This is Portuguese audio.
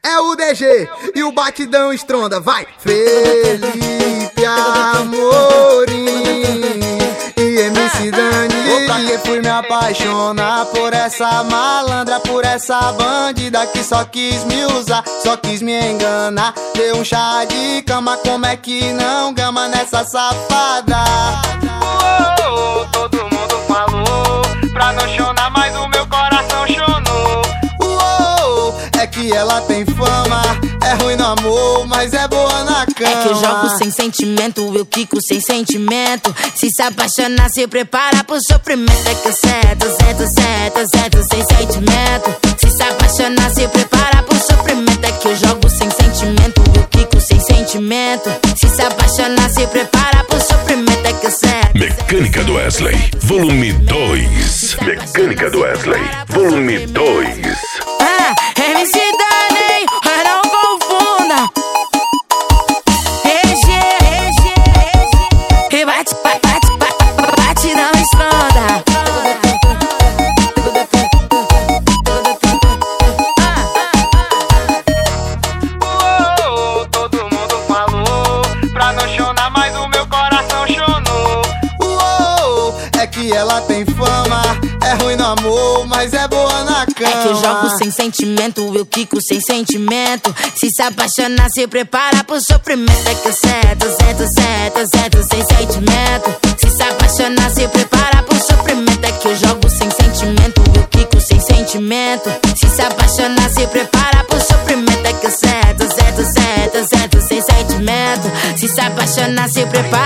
é o DG e o batidão estronda, vai! Felipe Amorim e MC Dani. Pra que fui me apaixonar por essa malandra, por essa bandida que só quis me usar, só quis me enganar. Deu um chá de cama, como é que não gama nessa safada? Todo mundo falou pra não chorar, mas o meu coração chonou. É que ela tem fama, é ruim no amor, mas é boa na cama. É que eu jogo sem sentimento, eu quico sem sentimento. Se apaixonar, se prepara pro sofrimento. É que eu certo sem sentimento. Se apaixonar, se prepara pro sofrimento. É que eu jogo sem sentimento, eu quico sem sentimento. Se apaixonar, se prepara pro sofrimento. É que eu certo. Mecânica do Wesley, volume 2. Mecânica do Wesley, volume 2. MC Dani, não confunda. E bate, não estronda. Todo mundo falou pra não chorar, mas o meu coração chonou. É que ela tem fama, é ruim no amor, mas é boa na cama. É que eu jogo sem sentimento, eu quico sem sentimento. Se apaixonar, se prepara pro sofrimento. É que eu certo sem sentimento. Se apaixonar, se prepara pro sofrimento. É que eu jogo sem sentimento, eu quico sem sentimento. Se apaixonar, se prepara pro sofrimento. É que eu certo sem sentimento. Se apaixonar, se prepara